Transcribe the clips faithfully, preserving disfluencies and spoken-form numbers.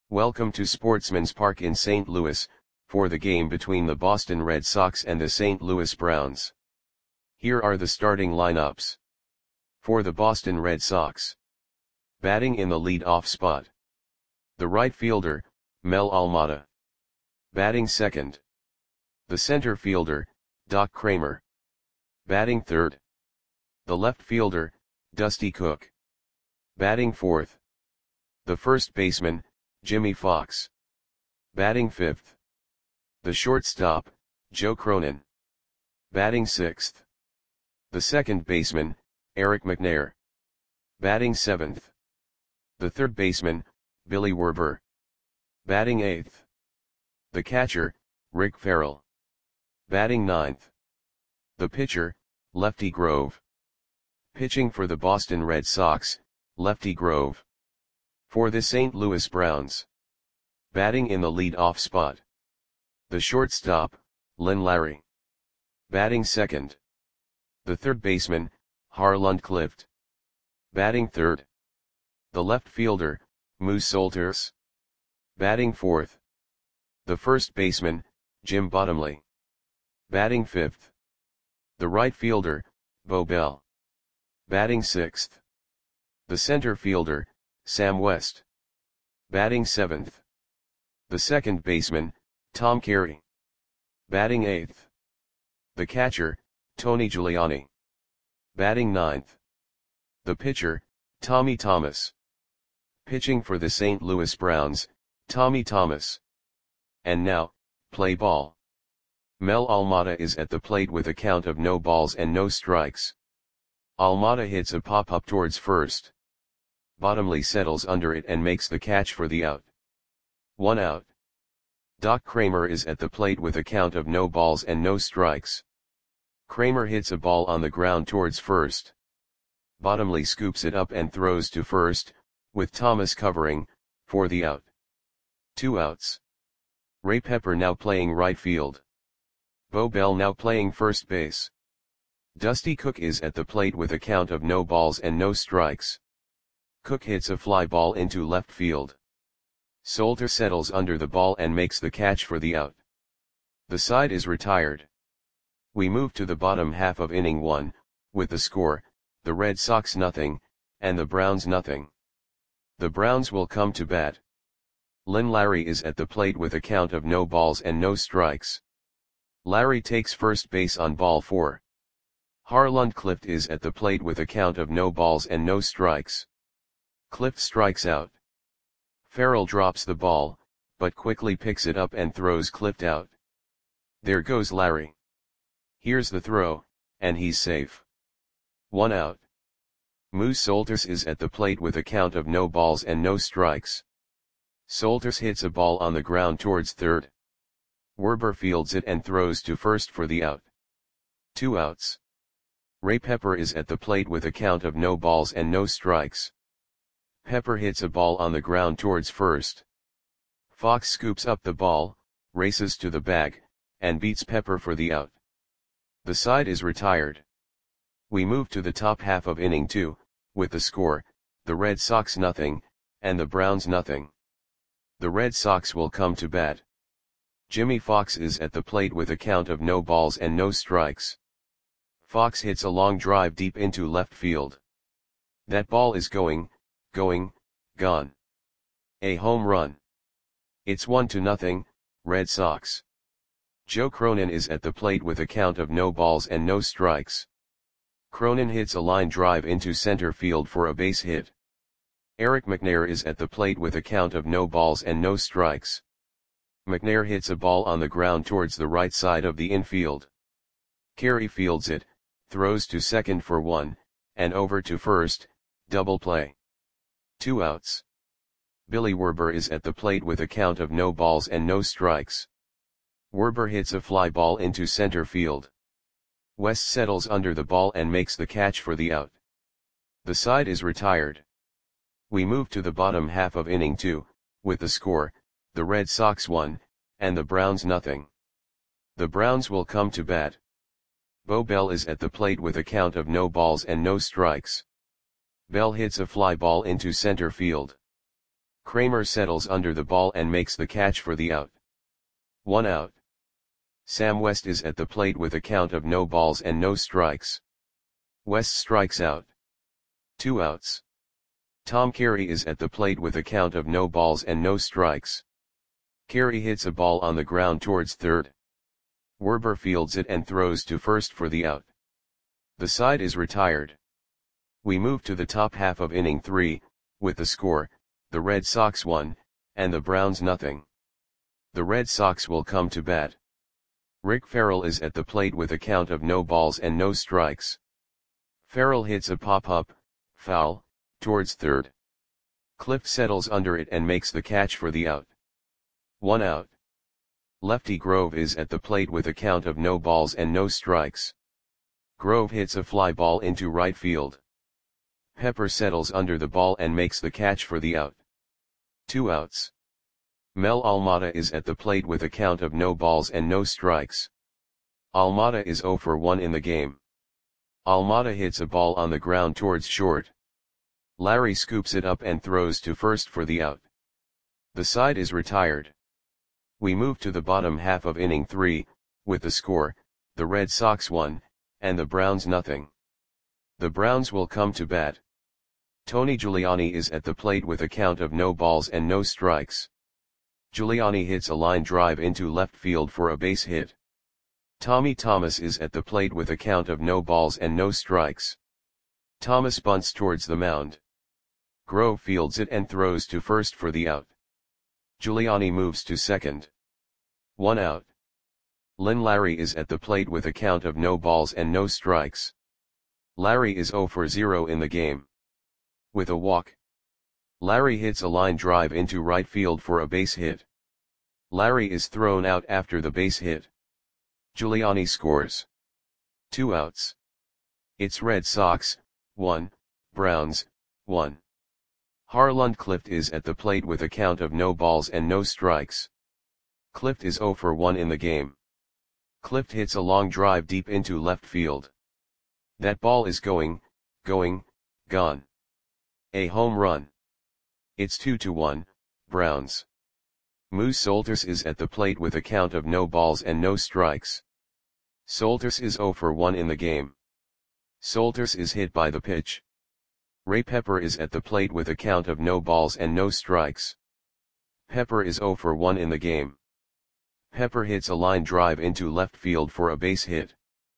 Welcome to Sportsman's Park in Saint Louis, for the game between the Boston Red Sox and the Saint Louis Browns. Here are the starting lineups. For the Boston Red Sox. Batting in the lead-off spot. The right fielder, Mel Almada. Batting second. The center fielder, Doc Cramer. Batting third. The left fielder, Dusty Cook. Batting fourth. The first baseman, Jimmie Foxx. Batting fifth. The shortstop, Joe Cronin. Batting sixth. The second baseman, Eric McNair. Batting seventh. The third baseman, Billy Werber. Batting eighth. The catcher, Rick Farrell. Batting ninth. The pitcher, Lefty Grove. Pitching for the Boston Red Sox, Lefty Grove. For the Saint Louis Browns. Batting in the lead-off spot. The shortstop, Len Larry. Batting second. The third baseman, Harland Clift. Batting third. The left fielder, Moose Solters. Batting fourth. The first baseman, Jim Bottomley. Batting fifth. The right fielder, Bo Bell. Batting sixth. The center fielder, Sam West. Batting seventh. The second baseman, Tom Carey. Batting eighth. The catcher, Tony Giuliani. Batting ninth. The pitcher, Tommy Thomas. Pitching for the Saint Louis Browns, Tommy Thomas. And now, play ball. Mel Almada is at the plate with a count of no balls and no strikes. Almada hits a pop-up towards first. Bottomley settles under it and makes the catch for the out. One out. Doc Cramer is at the plate with a count of no balls and no strikes. Cramer hits a ball on the ground towards first. Bottomley scoops it up and throws to first, with Thomas covering, for the out. Two outs. Ray Pepper now playing right field. Bo Bell now playing first base. Dusty Cook is at the plate with a count of no balls and no strikes. Cook hits a fly ball into left field. Solter settles under the ball and makes the catch for the out. The side is retired. We move to the bottom half of inning one, with the score, the Red Sox nothing, and the Browns nothing. The Browns will come to bat. Len Larry is at the plate with a count of no balls and no strikes. Larry takes first base on ball four. Harland Clift is at the plate with a count of no balls and no strikes. Clift strikes out. Farrell drops the ball, but quickly picks it up and throws Clift out. There goes Larry. Here's the throw, and he's safe. One out. Moose Solters is at the plate with a count of no balls and no strikes. Solters hits a ball on the ground towards third. Werber fields it and throws to first for the out. Two outs. Ray Pepper is at the plate with a count of no balls and no strikes. Pepper hits a ball on the ground towards first. Fox scoops up the ball, races to the bag, and beats Pepper for the out. The side is retired. We move to the top half of inning two, with the score, the Red Sox nothing, and the Browns nothing. The Red Sox will come to bat. Jimmie Foxx is at the plate with a count of no balls and no strikes. Fox hits a long drive deep into left field. That ball is going, going, gone. A home run. It's one to nothing, Red Sox. Joe Cronin is at the plate with a count of no balls and no strikes. Cronin hits a line drive into center field for a base hit. Eric McNair is at the plate with a count of no balls and no strikes. McNair hits a ball on the ground towards the right side of the infield. Carey fields it, throws to second for one, and over to first, double play. Two outs. Billy Werber is at the plate with a count of no balls and no strikes. Werber hits a fly ball into center field. West settles under the ball and makes the catch for the out. The side is retired. We move to the bottom half of inning two, with the score, the Red Sox one, and the Browns nothing. The Browns will come to bat. Bo Bell is at the plate with a count of no balls and no strikes. Bell hits a fly ball into center field. Kramer settles under the ball and makes the catch for the out. One out. Sam West is at the plate with a count of no balls and no strikes. West strikes out. Two outs. Tom Carey is at the plate with a count of no balls and no strikes. Carey hits a ball on the ground towards third. Werber fields it and throws to first for the out. The side is retired. We move to the top half of inning three, with the score, the Red Sox one, and the Browns nothing. The Red Sox will come to bat. Rick Farrell is at the plate with a count of no balls and no strikes. Farrell hits a pop-up, foul, towards third. Clift settles under it and makes the catch for the out. One out. Lefty Grove is at the plate with a count of no balls and no strikes. Grove hits a fly ball into right field. Pepper settles under the ball and makes the catch for the out. Two outs. Mel Almada is at the plate with a count of no balls and no strikes. Almada is oh for one in the game. Almada hits a ball on the ground towards short. Larry scoops it up and throws to first for the out. The side is retired. We move to the bottom half of inning three, with the score, the Red Sox one, and the Browns nothing. The Browns will come to bat. Tony Giuliani is at the plate with a count of no balls and no strikes. Giuliani hits a line drive into left field for a base hit. Tommy Thomas is at the plate with a count of no balls and no strikes. Thomas bunts towards the mound. Grove fields it and throws to first for the out. Giuliani moves to second. One out. Lynn Larry is at the plate with a count of no balls and no strikes. Larry is oh for zero in the game. With a walk. Larry hits a line drive into right field for a base hit. Larry is thrown out after the base hit. Giuliani scores. Two outs. It's Red Sox, one, Browns, one. Harland Clift is at the plate with a count of no balls and no strikes. Clift is oh for one in the game. Clift hits a long drive deep into left field. That ball is going, going, gone. A home run. It's two to one, Browns. Moose Solters is at the plate with a count of no balls and no strikes. Solters is oh for one in the game. Solters is hit by the pitch. Ray Pepper is at the plate with a count of no balls and no strikes. Pepper is oh for one in the game. Pepper hits a line drive into left field for a base hit.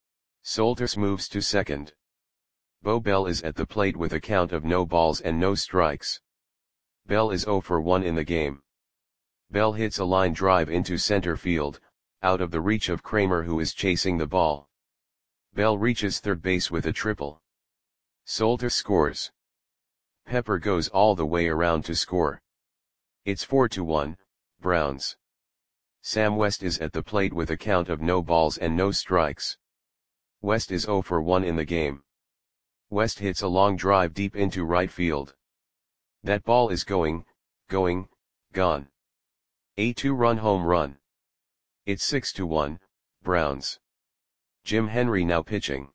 Solters moves to second. Bo Bell is at the plate with a count of no balls and no strikes. Bell is oh for one in the game. Bell hits a line drive into center field, out of the reach of Kramer who is chasing the ball. Bell reaches third base with a triple. Solters scores. Pepper goes all the way around to score. It's four to one, Browns. Sam West is at the plate with a count of no balls and no strikes. West is oh for one in the game. West hits a long drive deep into right field. That ball is going, going, gone. A two-run home run. It's six to one, Browns. Jim Henry now pitching.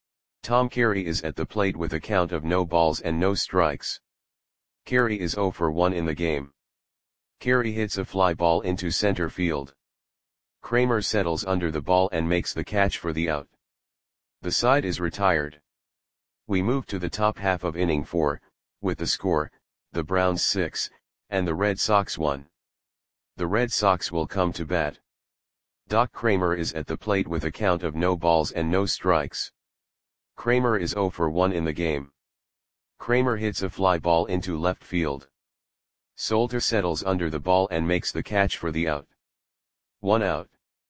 Tom Carey is at the plate with a count of no balls and no strikes. Carey is oh for one in the game. Carey hits a fly ball into center field. Kramer settles under the ball and makes the catch for the out. The side is retired. We move to the top half of inning four, with the score, the Browns six, and the Red Sox one. The Red Sox will come to bat. Doc Kramer is at the plate with a count of no balls and no strikes. Kramer is oh for one in the game. Kramer hits a fly ball into left field. Solter settles under the ball and makes the catch for the out. One out.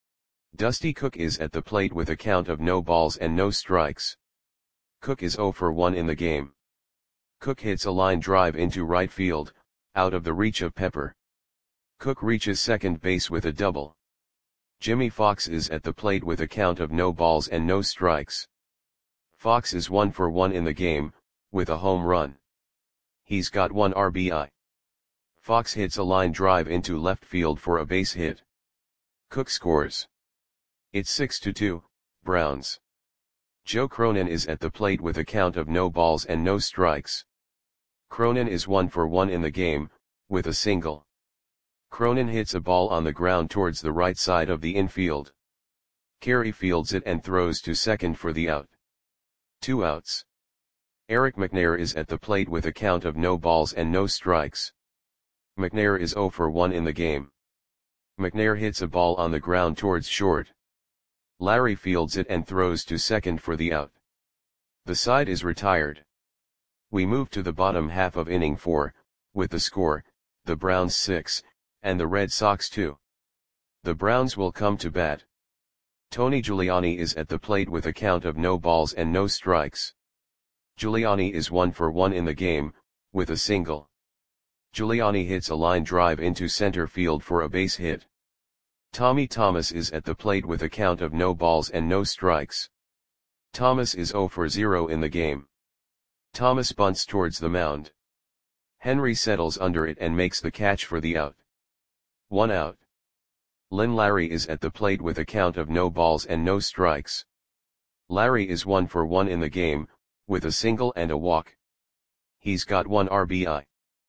Dusty Cook is at the plate with a count of no balls and no strikes. Cook is oh for one in the game. Cook hits a line drive into right field, out of the reach of Pepper. Cook reaches second base with a double. Jimmy Fox is at the plate with a count of no balls and no strikes. Fox is one for one in the game, with a home run. He's got one R B I. Fox hits a line drive into left field for a base hit. Cook scores. It's six to two, Browns. Joe Cronin is at the plate with a count of no balls and no strikes. Cronin is one for one in the game, with a single. Cronin hits a ball on the ground towards the right side of the infield. Carey fields it and throws to second for the out. Two outs. Eric McNair is at the plate with a count of no balls and no strikes. McNair is oh for one in the game. McNair hits a ball on the ground towards short. Larry fields it and throws to second for the out. The side is retired. We move to the bottom half of inning four, with the score, the Browns six, and the Red Sox two. The Browns will come to bat. Tony Giuliani is at the plate with a count of no balls and no strikes. Giuliani is one for one in the game, with a single. Giuliani hits a line drive into center field for a base hit. Tommy Thomas is at the plate with a count of no balls and no strikes. Thomas is oh for zero in the game. Thomas bunts towards the mound. Henry settles under it and makes the catch for the out. One out. Lynn Larry is at the plate with a count of no balls and no strikes. Larry is one for one in the game, with a single and a walk. He's got one R B I.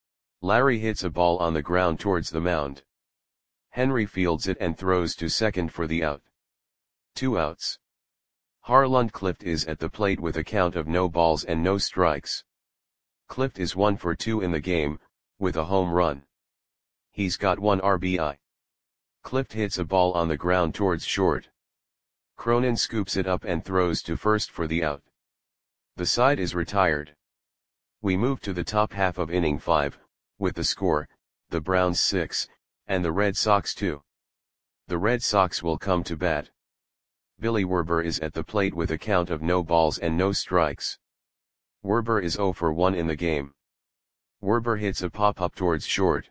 Larry hits a ball on the ground towards the mound. Henry fields it and throws to second for the out. Two outs. Harland Clift is at the plate with a count of no balls and no strikes. Clift is one for two in the game, with a home run. He's got one R B I. Clift hits a ball on the ground towards short. Cronin scoops it up and throws to first for the out. The side is retired. We move to the top half of inning five, with the score, the Browns six, and the Red Sox two. The Red Sox will come to bat. Billy Werber is at the plate with a count of no balls and no strikes. Werber is oh for one in the game. Werber hits a pop-up towards short.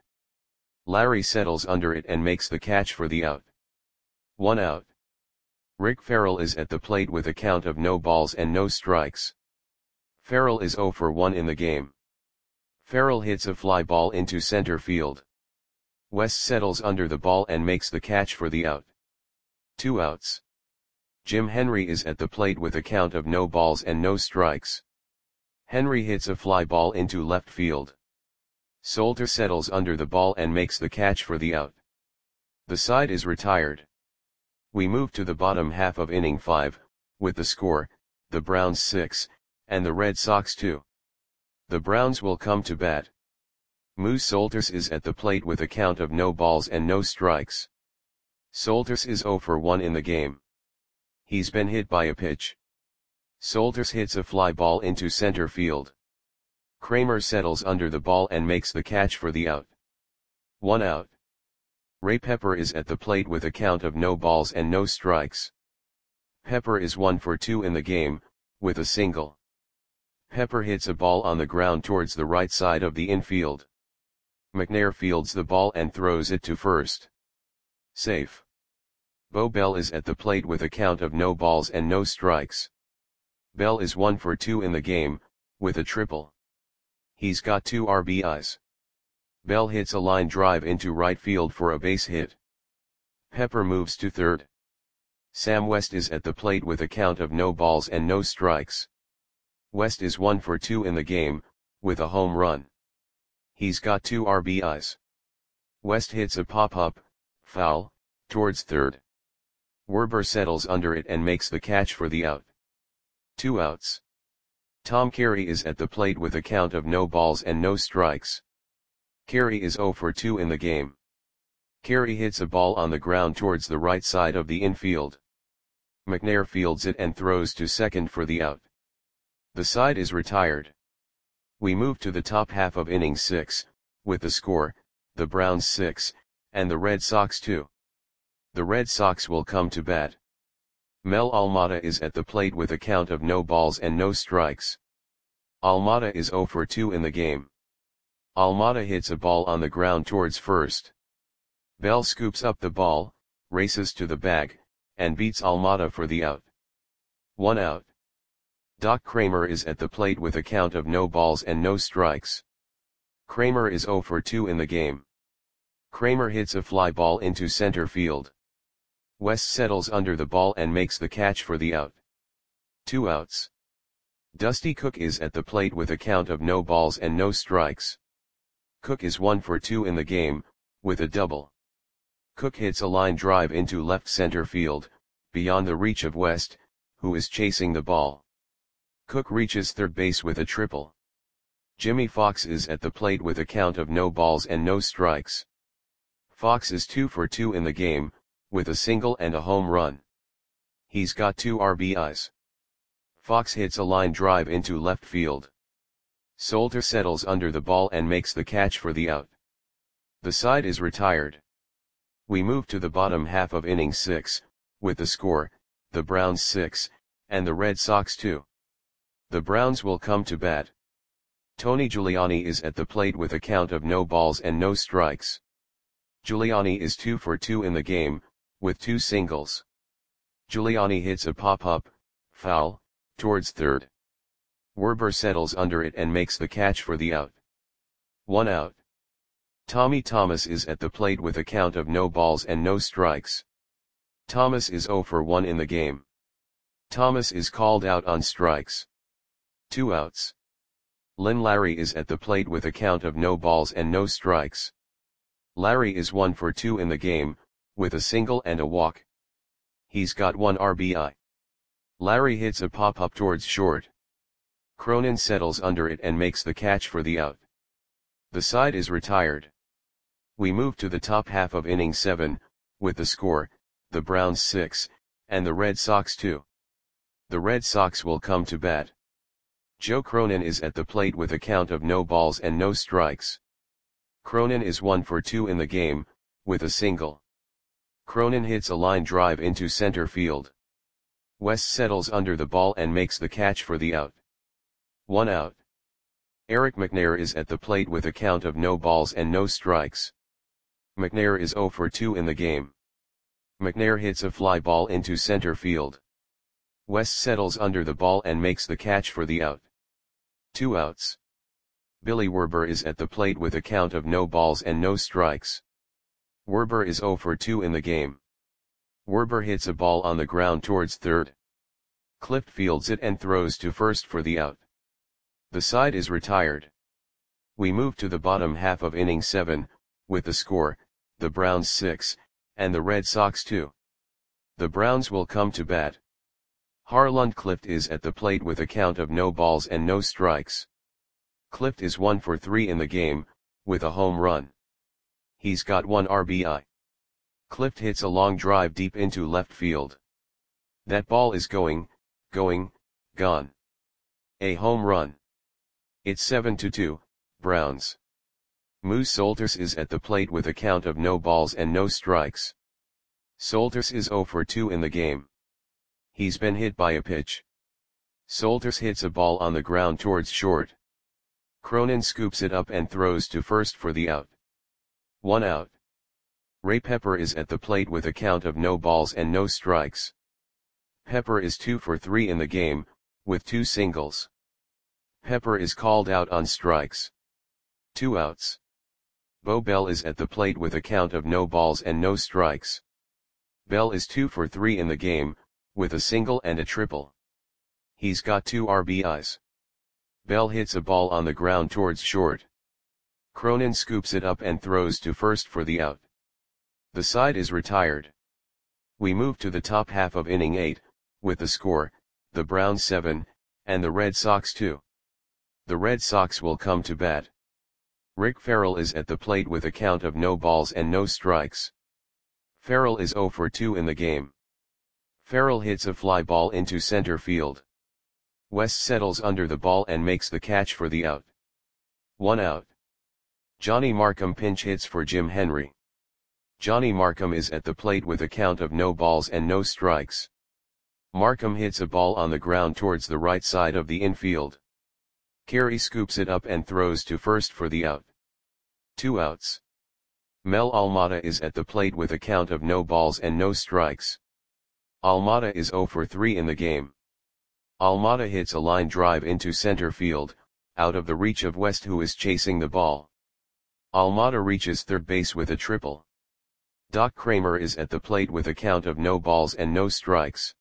Larry settles under it and makes the catch for the out. One out. Rick Farrell is at the plate with a count of no balls and no strikes. Farrell is oh for one in the game. Farrell hits a fly ball into center field. West settles under the ball and makes the catch for the out. Two outs. Jim Henry is at the plate with a count of no balls and no strikes. Henry hits a fly ball into left field. Solter settles under the ball and makes the catch for the out. The side is retired. We move to the bottom half of inning five, with the score, the Browns six, and the Red Sox two. The Browns will come to bat. Moose Solters is at the plate with a count of no balls and no strikes. Solters is oh for one in the game. He's been hit by a pitch. Solters hits a fly ball into center field. Kramer settles under the ball and makes the catch for the out. One out. Ray Pepper is at the plate with a count of no balls and no strikes. Pepper is one for two in the game, with a single. Pepper hits a ball on the ground towards the right side of the infield. McNair fields the ball and throws it to first. Safe. Bo Bell is at the plate with a count of no balls and no strikes. Bell is one for two in the game, with a triple. He's got two R B Is. Bell hits a line drive into right field for a base hit. Pepper moves to third. Sam West is at the plate with a count of no balls and no strikes. West is one for two in the game, with a home run. He's got two R B Is. West hits a pop-up, foul, towards third. Werber settles under it and makes the catch for the out. Two outs. Tom Carey is at the plate with a count of no balls and no strikes. Carey is oh for two in the game. Carey hits a ball on the ground towards the right side of the infield. McNair fields it and throws to second for the out. The side is retired. We move to the top half of inning six, with the score, the Browns six, and the Red Sox two. The Red Sox will come to bat. Mel Almada is at the plate with a count of no balls and no strikes. Almada is oh for two in the game. Almada hits a ball on the ground towards first. Bell scoops up the ball, races to the bag, and beats Almada for the out. One out. Doc Kramer is at the plate with a count of no balls and no strikes. Kramer is oh for two in the game. Kramer hits a fly ball into center field. West settles under the ball and makes the catch for the out. Two outs. Dusty Cook is at the plate with a count of no balls and no strikes. Cook is one for two in the game, with a double. Cook hits a line drive into left center field, beyond the reach of West, who is chasing the ball. Cook reaches third base with a triple. Jimmy Fox is at the plate with a count of no balls and no strikes. Fox is two for two in the game, with a single and a home run. He's got two R B Is. Fox hits a line drive into left field. Solter settles under the ball and makes the catch for the out. The side is retired. We move to the bottom half of inning six, with the score, the Browns six, and the Red Sox two. The Browns will come to bat. Tony Giuliani is at the plate with a count of no balls and no strikes. Giuliani is two for two in the game, with two singles. Giuliani hits a pop-up, foul, towards third. Werber settles under it and makes the catch for the out. One out. Tommy Thomas is at the plate with a count of no balls and no strikes. Thomas is zero for one in the game. Thomas is called out on strikes. Two outs. Lynn Larry is at the plate with a count of no balls and no strikes. Larry is one for two in the game, with a single and a walk. He's got one R B I. Larry hits a pop-up towards short. Cronin settles under it and makes the catch for the out. The side is retired. We move to the top half of inning seven, with the score, the Browns six, and the Red Sox two. The Red Sox will come to bat. Joe Cronin is at the plate with a count of no balls and no strikes. Cronin is one for two in the game, with a single. Cronin hits a line drive into center field. West settles under the ball and makes the catch for the out. One out. Eric McNair is at the plate with a count of no balls and no strikes. McNair is zero for two in the game. McNair hits a fly ball into center field. West settles under the ball and makes the catch for the out. Two outs. Billy Werber is at the plate with a count of no balls and no strikes. Werber is zero for two in the game. Werber hits a ball on the ground towards third. Clift fields it and throws to first for the out. The side is retired. We move to the bottom half of inning seven, with the score, the Browns six, and the Red Sox two. The Browns will come to bat. Harlund Clift is at the plate with a count of no balls and no strikes. Clift is one for three in the game, with a home run. He's got one R B I. Clift hits a long drive deep into left field. That ball is going, going, gone. A home run. It's seven to two, Browns. Moose Solters is at the plate with a count of no balls and no strikes. Solters is zero for two in the game. He's been hit by a pitch. Solters hits a ball on the ground towards short. Cronin scoops it up and throws to first for the out. One out. Ray Pepper is at the plate with a count of no balls and no strikes. Pepper is two for three in the game, with two singles. Pepper is called out on strikes. Two outs. Bo Bell is at the plate with a count of no balls and no strikes. Bell is two for three in the game, with a single and a triple. He's got two R B Is. Bell hits a ball on the ground towards short. Cronin scoops it up and throws to first for the out. The side is retired. We move to the top half of inning eight, with the score, the Browns seven, and the Red Sox two. The Red Sox will come to bat. Rick Farrell is at the plate with a count of no balls and no strikes. Farrell is zero for two in the game. Farrell hits a fly ball into center field. West settles under the ball and makes the catch for the out. One out. Johnny Markham pinch hits for Jim Henry. Johnny Markham is at the plate with a count of no balls and no strikes. Markham hits a ball on the ground towards the right side of the infield. Carey scoops it up and throws to first for the out. Two outs. Mel Almada is at the plate with a count of no balls and no strikes. Almada is zero for three in the game. Almada hits a line drive into center field, out of the reach of West, who is chasing the ball. Almada reaches third base with a triple. Doc Kramer is at the plate with a count of no balls and no strikes.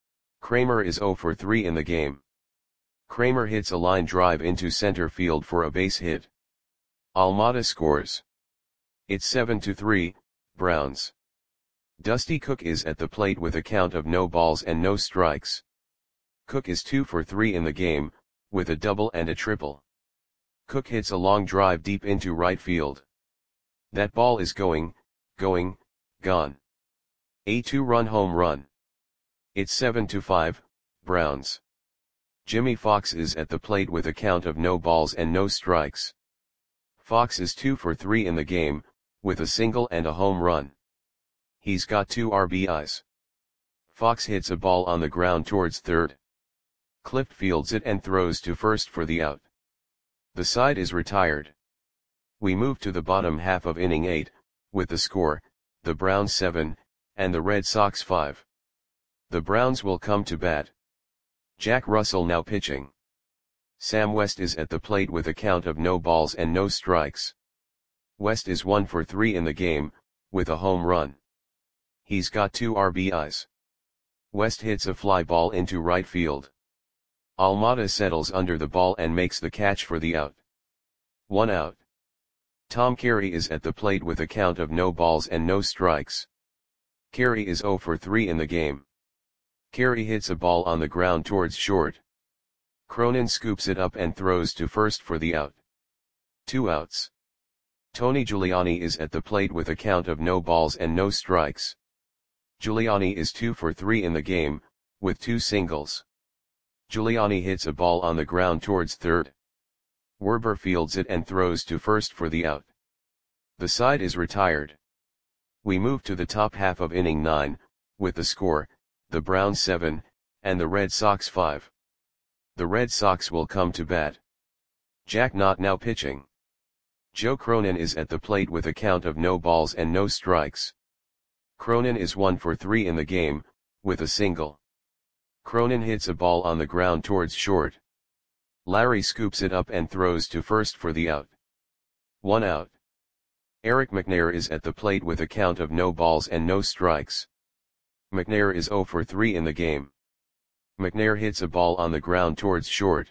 Kramer is zero for three in the game. Kramer hits a line drive into center field for a base hit. Almada scores. It's seven to three, Browns. Dusty Cook is at the plate with a count of no balls and no strikes. Cook is two for three in the game, with a double and a triple. Cook hits a long drive deep into right field. That ball is going, going, gone. A two-run home run. It's seven to five, Browns. Jimmy Fox is at the plate with a count of no balls and no strikes. Fox is two for three in the game, with a single and a home run. He's got two R B Is. Fox hits a ball on the ground towards third. Clift fields it and throws to first for the out. The side is retired. We move to the bottom half of inning eight, with the score, the Browns seven, and the Red Sox five. The Browns will come to bat. Jack Russell now pitching. Sam West is at the plate with a count of no balls and no strikes. West is one for three in the game, with a home run. He's got two R B Is. West hits a fly ball into right field. Almada settles under the ball and makes the catch for the out. One out. Tom Carey is at the plate with a count of no balls and no strikes. Carey is zero for three in the game. Carey hits a ball on the ground towards short. Cronin scoops it up and throws to first for the out. Two outs. Tony Giuliani is at the plate with a count of no balls and no strikes. Giuliani is two for three in the game, with two singles. Giuliani hits a ball on the ground towards third. Werber fields it and throws to first for the out. The side is retired. We move to the top half of inning nine, with the score, the Browns seven, and the Red Sox five. The Red Sox will come to bat. Jack Knott now pitching. Joe Cronin is at the plate with a count of no balls and no strikes. Cronin is one for three in the game, with a single. Cronin hits a ball on the ground towards short. Larry scoops it up and throws to first for the out. One out. Eric McNair is at the plate with a count of no balls and no strikes. McNair is zero for three in the game. McNair hits a ball on the ground towards short.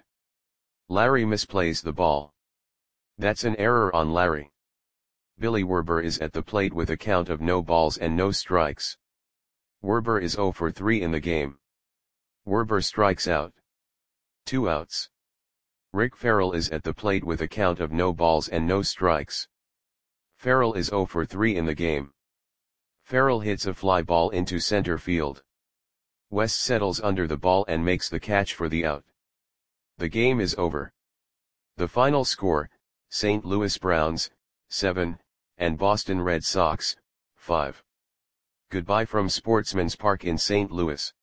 Larry misplays the ball. That's an error on Larry. Billy Werber is at the plate with a count of no balls and no strikes. Werber is zero for three in the game. Werber strikes out. Two outs. Rick Farrell is at the plate with a count of no balls and no strikes. Farrell is zero for three in the game. Farrell hits a fly ball into center field. West settles under the ball and makes the catch for the out. The game is over. The final score, Saint Louis Browns, seven, and Boston Red Sox, five. Goodbye from Sportsman's Park in Saint Louis.